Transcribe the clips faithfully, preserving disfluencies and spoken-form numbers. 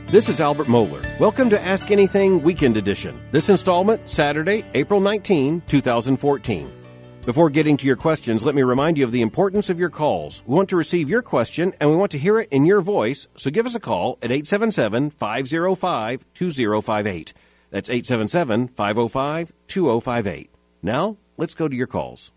This is Albert Mohler. Welcome to Ask Anything Weekend Edition. This installment, Saturday, April nineteenth, twenty fourteen. Before getting to your questions, let me remind you of the importance of your calls. We want to receive your question, and we want to hear it in your voice, so give us a call at eight seven seven, five oh five, two oh five eight. That's eight seven seven, five oh five, two oh five eight. Now, let's go to your calls.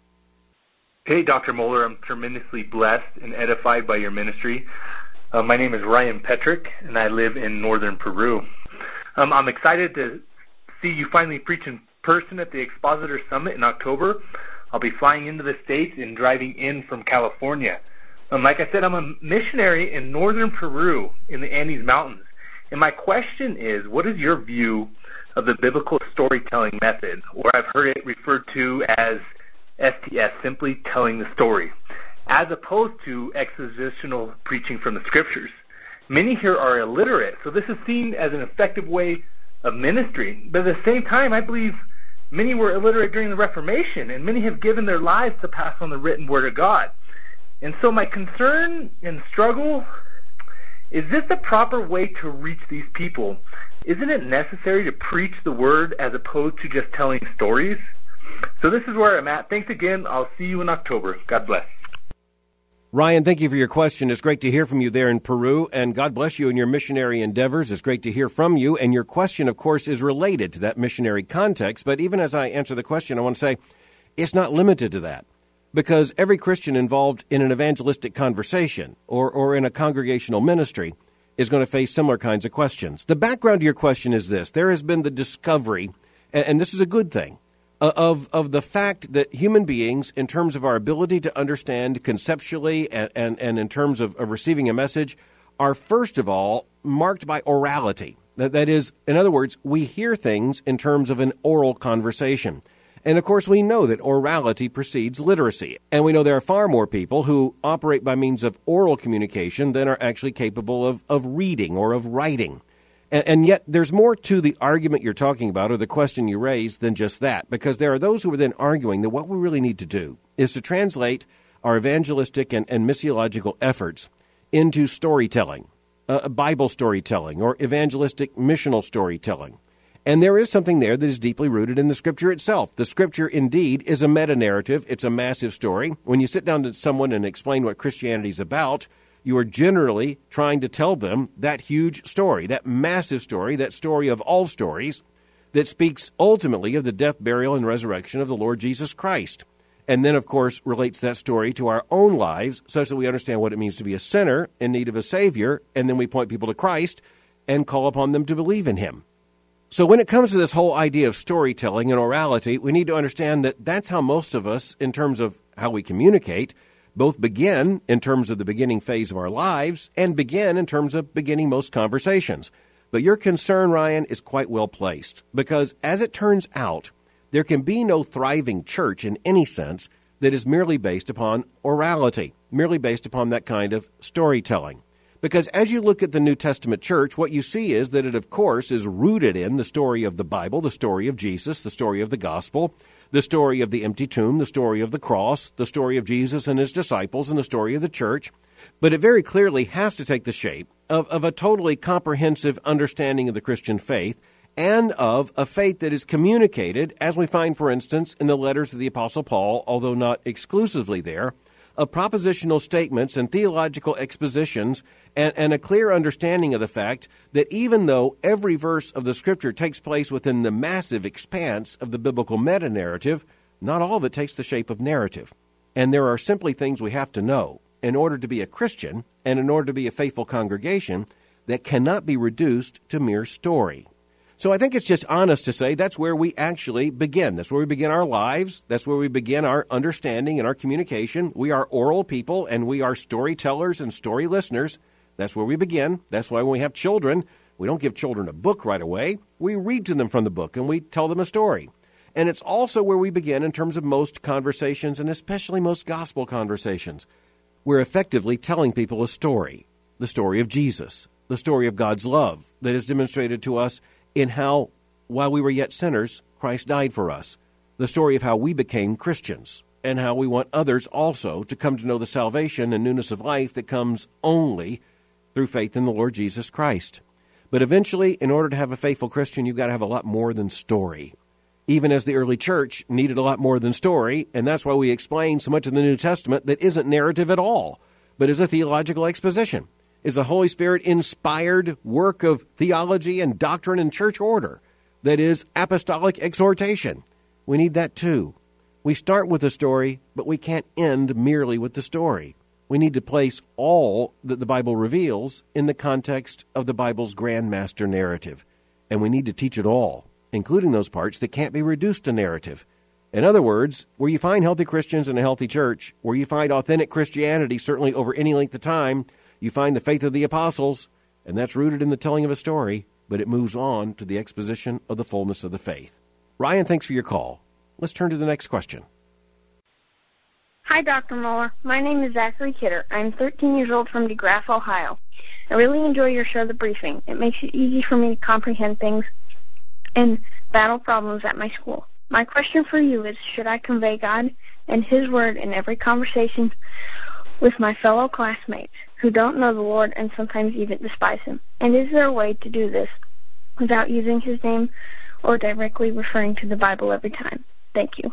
Hey, Doctor Mohler, I'm tremendously blessed and edified by your ministry. Uh, my name is Ryan Petrick, and I live in northern Peru. Um, I'm excited to see you finally preach in person at the Expositor Summit in October. I'll be flying into the States and driving in from California. Um, like I said, I'm a missionary in northern Peru in the Andes Mountains. And my question is, what is your view of the biblical storytelling method, or I've heard it referred to as S T S, simply telling the story, as opposed to expositional preaching from the Scriptures? Many here are illiterate, so this is seen as an effective way of ministry. But at the same time, I believe many were illiterate during the Reformation, and many have given their lives to pass on the written Word of God. And so my concern and struggle, is this the proper way to reach these people? Isn't it necessary to preach the Word as opposed to just telling stories? So this is where I'm at. Thanks again. I'll see you in October. God bless. Ryan, thank you for your question. It's great to hear from you there in Peru, and God bless you in your missionary endeavors. It's great to hear from you, and your question, of course, is related to that missionary context. But even as I answer the question, I want to say it's not limited to that, because every Christian involved in an evangelistic conversation or, or in a congregational ministry is going to face similar kinds of questions. The background to your question is this. There has been the discovery, and, and this is a good thing, Of, of the fact that human beings, in terms of our ability to understand conceptually and, and, and in terms of, of receiving a message, are first of all marked by orality. That, that is, in other words, we hear things in terms of an oral conversation. And of course, we know that orality precedes literacy. And we know there are far more people who operate by means of oral communication than are actually capable of, of reading or of writing. And yet there's more to the argument you're talking about or the question you raised than just that, because there are those who are then arguing that what we really need to do is to translate our evangelistic and, and missiological efforts into storytelling, uh, Bible storytelling, or evangelistic missional storytelling. And there is something there that is deeply rooted in the Scripture itself. The Scripture, indeed, is a meta-narrative. It's a massive story. When you sit down to someone and explain what Christianity is about, you are generally trying to tell them that huge story, that massive story, that story of all stories that speaks ultimately of the death, burial, and resurrection of the Lord Jesus Christ. And then, of course, relates that story to our own lives such that we understand what it means to be a sinner in need of a Savior, and then we point people to Christ and call upon them to believe in Him. So when it comes to this whole idea of storytelling and orality, we need to understand that that's how most of us, in terms of how we communicate, both begin in terms of the beginning phase of our lives and begin in terms of beginning most conversations. But your concern, Ryan, is quite well placed, because as it turns out, there can be no thriving church in any sense that is merely based upon orality, merely based upon that kind of storytelling. Because as you look at the New Testament church, what you see is that it, of course, is rooted in the story of the Bible, the story of Jesus, the story of the gospel, the story of the empty tomb, the story of the cross, the story of Jesus and his disciples, and the story of the church. But it very clearly has to take the shape of, of a totally comprehensive understanding of the Christian faith and of a faith that is communicated, as we find, for instance, in the letters of the Apostle Paul, although not exclusively there, of propositional statements and theological expositions and, and a clear understanding of the fact that even though every verse of the Scripture takes place within the massive expanse of the biblical meta-narrative, not all of it takes the shape of narrative. And there are simply things we have to know in order to be a Christian and in order to be a faithful congregation that cannot be reduced to mere story. So I think it's just honest to say that's where we actually begin. That's where we begin our lives. That's where we begin our understanding and our communication. We are oral people, and we are storytellers and story listeners. That's where we begin. That's why when we have children, we don't give children a book right away. We read to them from the book, and we tell them a story. And it's also where we begin in terms of most conversations, and especially most gospel conversations. We're effectively telling people a story, the story of Jesus, the story of God's love that is demonstrated to us in how, while we were yet sinners, Christ died for us. The story of how we became Christians and how we want others also to come to know the salvation and newness of life that comes only through faith in the Lord Jesus Christ. But eventually, in order to have a faithful Christian, you've got to have a lot more than story. Even as the early church needed a lot more than story, and that's why we explain so much of the New Testament that isn't narrative at all, but is a theological exposition, is a Holy Spirit-inspired work of theology and doctrine and church order that is apostolic exhortation. We need that too. We start with a story, but we can't end merely with the story. We need to place all that the Bible reveals in the context of the Bible's grand master narrative, and we need to teach it all, including those parts that can't be reduced to narrative. In other words, where you find healthy Christians in a healthy church, where you find authentic Christianity, certainly over any length of time, you find the faith of the apostles, and that's rooted in the telling of a story, but it moves on to the exposition of the fullness of the faith. Ryan, thanks for your call. Let's turn to the next question. Hi, Doctor Moeller. My name is Zachary Kidder. I'm thirteen years old from DeGrasse, Ohio. I really enjoy your show, The Briefing. It makes it easy for me to comprehend things and battle problems at my school. My question for you is, should I convey God and His Word in every conversation with my fellow classmates who don't know the Lord and sometimes even despise Him? And is there a way to do this without using His name or directly referring to the Bible every time? Thank you.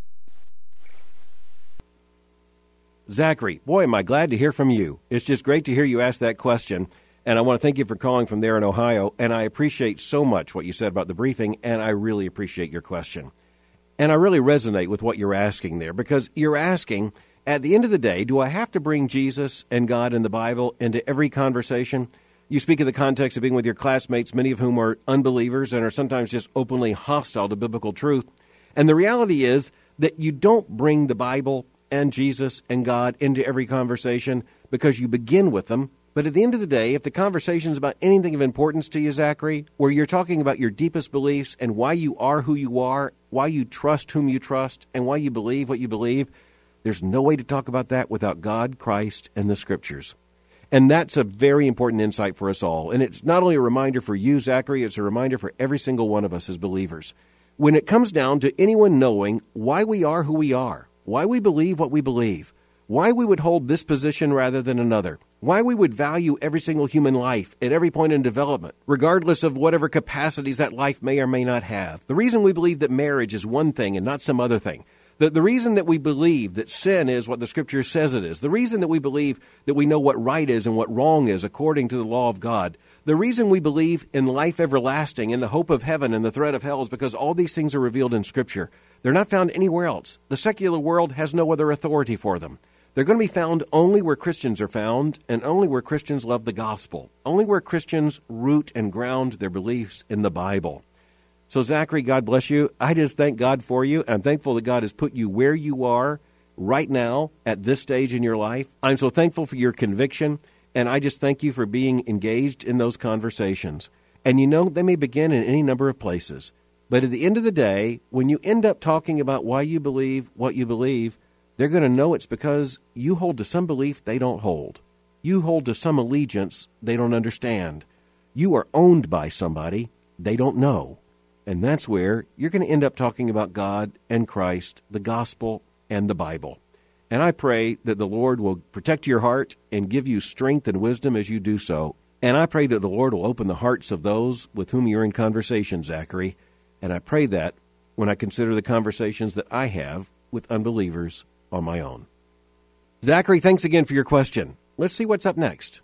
Zachary, boy, am I glad to hear from you. It's just great to hear you ask that question, and I want to thank you for calling from there in Ohio, and I appreciate so much what you said about the briefing, and I really appreciate your question. And I really resonate with what you're asking there, because you're asking, at the end of the day, do I have to bring Jesus and God and the Bible into every conversation? You speak of the context of being with your classmates, many of whom are unbelievers and are sometimes just openly hostile to biblical truth. And the reality is that you don't bring the Bible and Jesus and God into every conversation because you begin with them. But at the end of the day, if the conversation is about anything of importance to you, Zachary, where you're talking about your deepest beliefs and why you are who you are, why you trust whom you trust, and why you believe what you believe, there's no way to talk about that without God, Christ, and the Scriptures. And that's a very important insight for us all. And it's not only a reminder for you, Zachary, it's a reminder for every single one of us as believers. When it comes down to anyone knowing why we are who we are, why we believe what we believe, why we would hold this position rather than another, why we would value every single human life at every point in development, regardless of whatever capacities that life may or may not have. The reason we believe that marriage is one thing and not some other thing. The, the reason that we believe that sin is what the Scripture says it is. The reason that we believe that we know what right is and what wrong is according to the law of God. The reason we believe in life everlasting, in the hope of heaven and the threat of hell is because all these things are revealed in Scripture. They're not found anywhere else. The secular world has no other authority for them. They're going to be found only where Christians are found and only where Christians love the gospel, only where Christians root and ground their beliefs in the Bible. So, Zachary, God bless you. I just thank God for you. I'm thankful that God has put you where you are right now at this stage in your life. I'm so thankful for your conviction, and I just thank you for being engaged in those conversations. And you know, they may begin in any number of places. But at the end of the day, when you end up talking about why you believe what you believe, they're going to know it's because you hold to some belief they don't hold. You hold to some allegiance they don't understand. You are owned by somebody they don't know. And that's where you're going to end up talking about God and Christ, the gospel, and the Bible. And I pray that the Lord will protect your heart and give you strength and wisdom as you do so. And I pray that the Lord will open the hearts of those with whom you're in conversation, Zachary. And I pray that when I consider the conversations that I have with unbelievers on my own. Zachary, thanks again for your question. Let's see what's up next.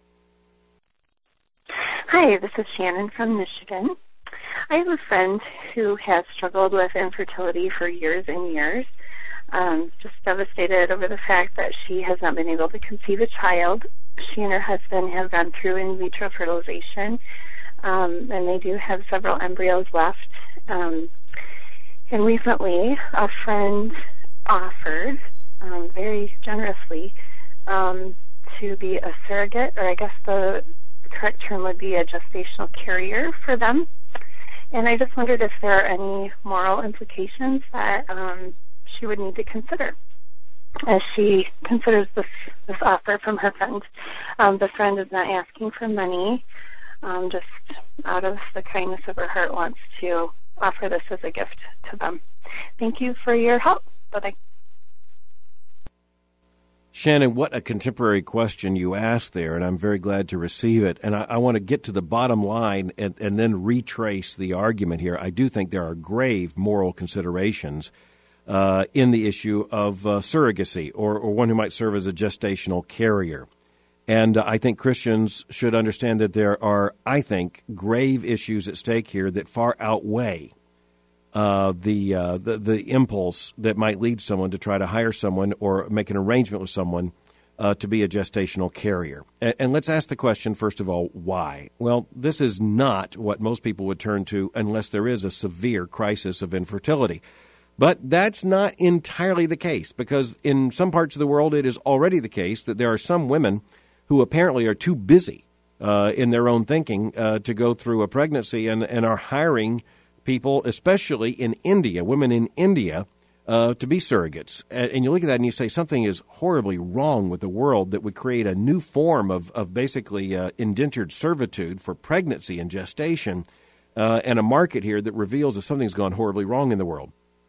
Hi, this is Shannon from Michigan. I have a friend who has struggled with infertility for years and years, um, just devastated over the fact that she has not been able to conceive a child. She and her husband have gone through in vitro fertilization, um, and they do have several embryos left. Um, and recently, a friend offered, um, very generously, um, to be a surrogate, or I guess the correct term would be a gestational carrier for them. And I just wondered if there are any moral implications that um, she would need to consider as she considers this, this offer from her friend. Um, the friend is not asking for money, um, just out of the kindness of her heart wants to offer this as a gift to them. Thank you for your help. Bye-bye. Shannon, what a contemporary question you asked there, and I'm very glad to receive it. And I, I want to get to the bottom line and, and then retrace the argument here. I do think there are grave moral considerations uh, in the issue of uh, surrogacy, or, or one who might serve as a gestational carrier. And uh, I think Christians should understand that there are, I think, grave issues at stake here that far outweigh Uh, the, uh, the the impulse that might lead someone to try to hire someone or make an arrangement with someone uh, to be a gestational carrier. And, and let's ask the question, first of all, why? Well, this is not what most people would turn to unless there is a severe crisis of infertility. But that's not entirely the case, because in some parts of the world it is already the case that there are some women who apparently are too busy uh, in their own thinking uh, to go through a pregnancy and, and are hiring people, especially in India, women in India, uh, to be surrogates. And you look at that and you say something is horribly wrong with the world that would create a new form of, of basically uh, indentured servitude for pregnancy and gestation, uh, and a market here that reveals that something's gone horribly wrong in the world.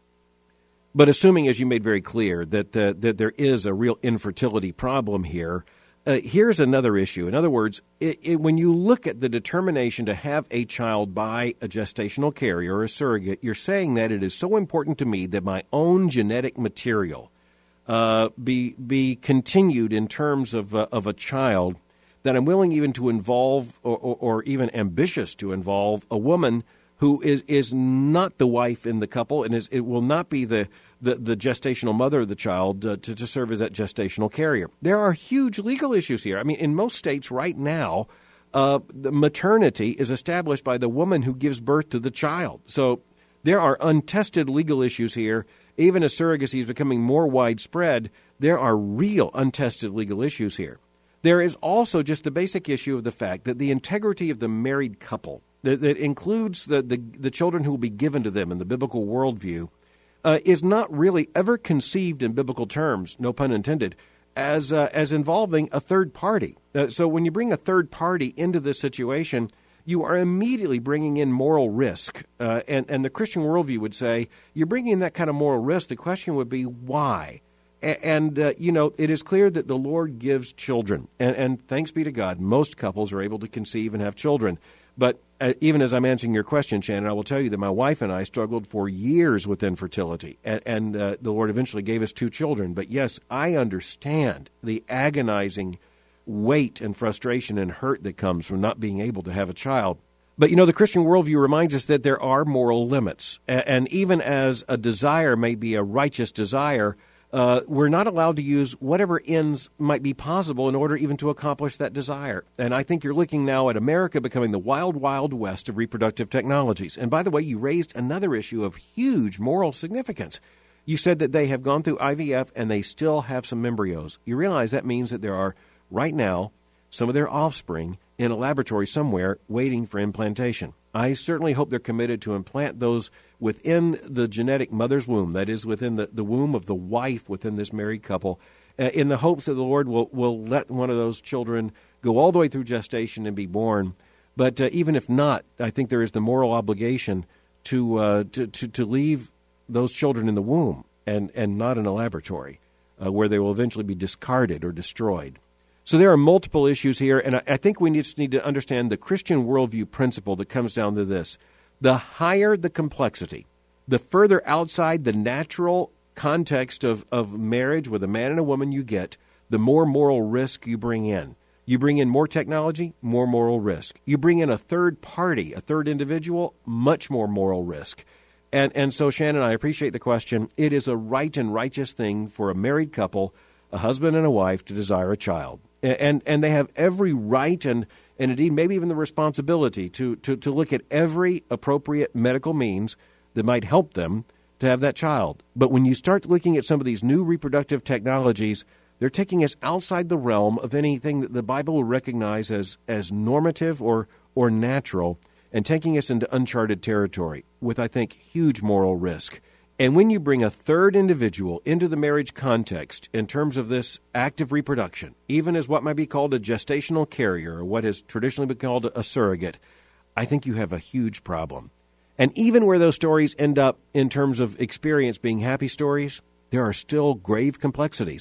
But assuming, as you made very clear, that, uh, that there is a real infertility problem here, Uh, here's another issue. In other words, it, it, when you look at the determination to have a child by a gestational carrier or a surrogate, you're saying that it is so important to me that my own genetic material uh, be be continued in terms of uh, of a child, that I'm willing even to involve or, or, or even ambitious to involve a woman who is, is not the wife in the couple, and is, it will not be the The, the gestational mother of the child uh, to, to serve as that gestational carrier. There are huge legal issues here. I mean, in most states right now, uh, the maternity is established by the woman who gives birth to the child. So there are untested legal issues here. Even as surrogacy is becoming more widespread, there are real untested legal issues here. There is also just the basic issue of the fact that the integrity of the married couple, that, that includes the, the, the children who will be given to them in the biblical worldview, Uh, is not really ever conceived in biblical terms, no pun intended, as uh, as involving a third party. Uh, so when you bring a third party into this situation, you are immediately bringing in moral risk. Uh, and, and the Christian worldview would say, you're bringing in that kind of moral risk. The question would be, why? A- and, uh, you know, it is clear that the Lord gives children. And, and thanks be to God, most couples are able to conceive and have children. But uh, even as I'm answering your question, Shannon, I will tell you that my wife and I struggled for years with infertility, and, and uh, the Lord eventually gave us two children. But yes, I understand the agonizing weight and frustration and hurt that comes from not being able to have a child. But, you know, the Christian worldview reminds us that there are moral limits. And, and even as a desire may be a righteous desire, Uh, we're not allowed to use whatever ends might be possible in order even to accomplish that desire. And I think you're looking now at America becoming the wild, wild west of reproductive technologies. And by the way, you raised another issue of huge moral significance. You said that they have gone through I V F and they still have some embryos. You realize that means that there are, right now, some of their offspring in a laboratory somewhere waiting for implantation. I certainly hope they're committed to implant those within the genetic mother's womb, that is, within the, the womb of the wife within this married couple, uh, in the hopes that the Lord will, will let one of those children go all the way through gestation and be born. But uh, even if not, I think there is the moral obligation to, uh, to, to, to leave those children in the womb and, and not in a laboratory uh, where they will eventually be discarded or destroyed. So there are multiple issues here, and I, I think we just need to understand the Christian worldview principle that comes down to this. The higher the complexity, the further outside the natural context of, of marriage with a man and a woman you get, the more moral risk you bring in. You bring in more technology, more moral risk. You bring in a third party, a third individual, much more moral risk. And, and so, Shannon, I appreciate the question. It is a right and righteous thing for a married couple, a husband and a wife, to desire a child. And and they have every right and, and indeed maybe even the responsibility to, to, to look at every appropriate medical means that might help them to have that child. But when you start looking at some of these new reproductive technologies, they're taking us outside the realm of anything that the Bible will recognize as, as normative or, or natural, and taking us into uncharted territory with, I think, huge moral risk. And when you bring a third individual into the marriage context in terms of this act of reproduction, even as what might be called a gestational carrier or what has traditionally been called a surrogate, I think you have a huge problem. And even where those stories end up in terms of experience being happy stories, there are still grave complexities.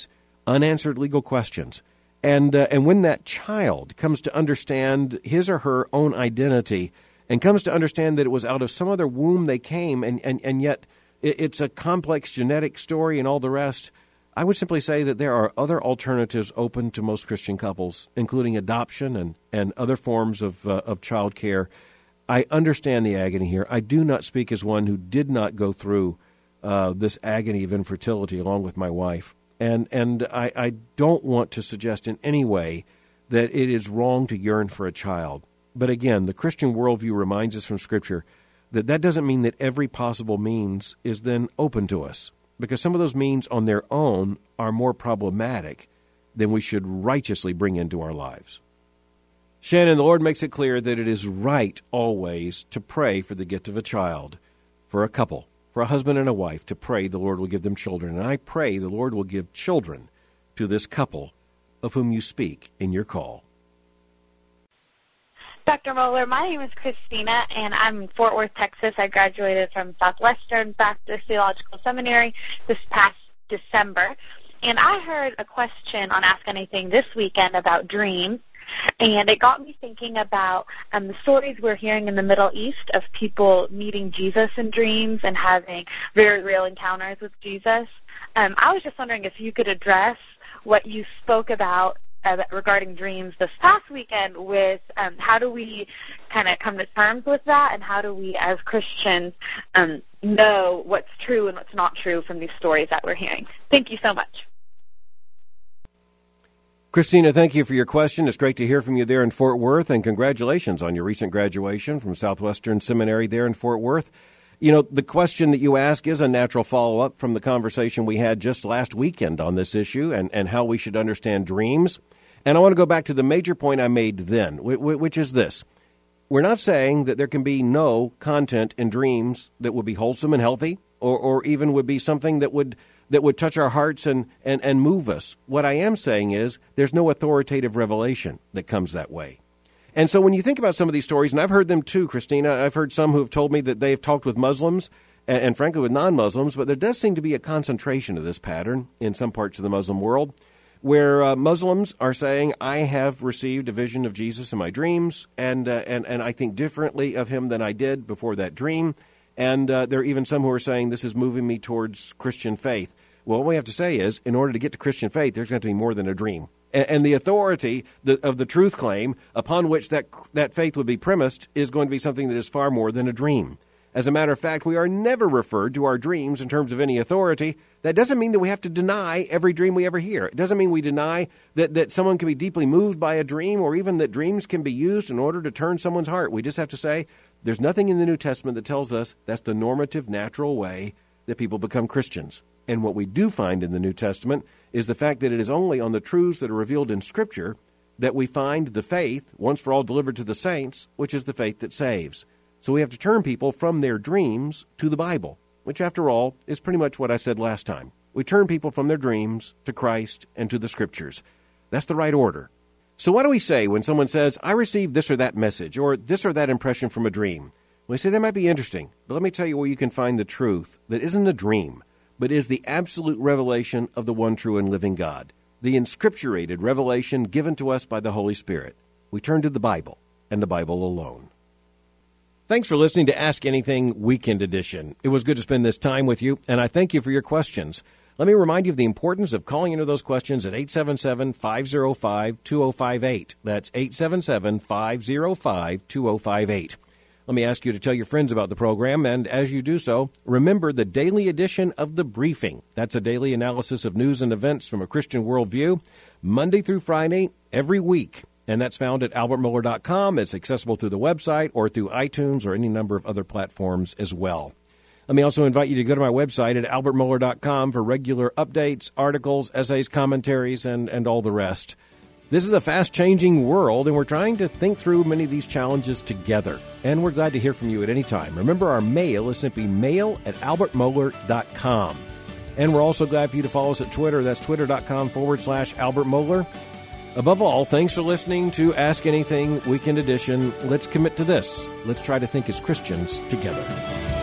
unanswered legal questions. And uh, and when that child comes to understand his or her own identity and comes to understand that it was out of some other womb they came, and, and, and yet it, it's a complex genetic story and all the rest, I would simply say that there are other alternatives open to most Christian couples, including adoption and, and other forms of, uh, of child care. I understand the agony here. I do not speak as one who did not go through uh, this agony of infertility along with my wife. And and I, I don't want to suggest in any way that it is wrong to yearn for a child. But again, the Christian worldview reminds us from Scripture that that doesn't mean that every possible means is then open to us, because some of those means on their own are more problematic than we should righteously bring into our lives. Shannon, the Lord makes it clear that it is right always to pray for the gift of a child, for a couple, for a husband and a wife, to pray the Lord will give them children. And I pray the Lord will give children to this couple of whom you speak in your call. Doctor Mohler, my name is Christina, and I'm in Fort Worth, Texas. I graduated from Southwestern Baptist Theological Seminary this past December. And I heard a question on Ask Anything this weekend about dreams. And it got me thinking about um, the stories we're hearing in the Middle East of people meeting Jesus in dreams and having very real encounters with Jesus. Um, I was just wondering if you could address what you spoke about uh, regarding dreams this past weekend with um, how do we kind of come to terms with that, and how do we as Christians um, know what's true and what's not true from these stories that we're hearing. Thank you so much. Christina, thank you for your question. It's great to hear from you there in Fort Worth, and congratulations on your recent graduation from Southwestern Seminary there in Fort Worth. You know, the question that you ask is a natural follow-up from the conversation we had just last weekend on this issue and, and how we should understand dreams. And I want to go back to the major point I made then, which is this. We're not saying that there can be no content in dreams that would be wholesome and healthy, or, or even would be something that would that would touch our hearts and, and, and move us. What I am saying is there's no authoritative revelation that comes that way. And so when you think about some of these stories, and I've heard them too, Christina, I've heard some who have told me that they've talked with Muslims and, and frankly with non-Muslims, but there does seem to be a concentration of this pattern in some parts of the Muslim world where uh, Muslims are saying, I have received a vision of Jesus in my dreams, and, uh, and, and I think differently of him than I did before that dream. And uh, there are even some who are saying this is moving me towards Christian faith. Well, what we have to say is, in order to get to Christian faith, there's going to be more than a dream. And, and the authority the, of the truth claim upon which that that faith would be premised is going to be something that is far more than a dream. As a matter of fact, we are never referred to our dreams in terms of any authority. That doesn't mean that we have to deny every dream we ever hear. It doesn't mean we deny that, that someone can be deeply moved by a dream, or even that dreams can be used in order to turn someone's heart. We just have to say, there's nothing in the New Testament that tells us that's the normative, natural way that people become Christians. And what we do find in the New Testament is the fact that it is only on the truths that are revealed in Scripture that we find the faith, once for all delivered to the saints, which is the faith that saves. So we have to turn people from their dreams to the Bible, which, after all, is pretty much what I said last time. We turn people from their dreams to Christ and to the Scriptures. That's the right order. So what do we say when someone says, I received this or that message, or this or that impression from a dream? We say that might be interesting, but let me tell you where you can find the truth that isn't a dream, but is the absolute revelation of the one true and living God, the inscripturated revelation given to us by the Holy Spirit. We turn to the Bible, and the Bible alone. Thanks for listening to Ask Anything Weekend Edition. It was good to spend this time with you, and I thank you for your questions. Let me remind you of the importance of calling into those questions at eight seven seven, five oh five, two oh five eight. That's eight seven seven, five oh five, two oh five eight. Let me ask you to tell your friends about the program, and as you do so, remember the daily edition of The Briefing. That's a daily analysis of news and events from a Christian worldview, Monday through Friday, every week. And that's found at albert mohler dot com. It's accessible through the website or through iTunes or any number of other platforms as well. Let me also invite you to go to my website at albert mohler dot com for regular updates, articles, essays, commentaries, and, and all the rest. This is a fast-changing world, and we're trying to think through many of these challenges together. And we're glad to hear from you at any time. Remember, our mail is simply mail at albert mohler dot com. And we're also glad for you to follow us at Twitter. That's twitter.com forward slash Albert Mohler. Above all, thanks for listening to Ask Anything Weekend Edition. Let's commit to this. Let's try to think as Christians together.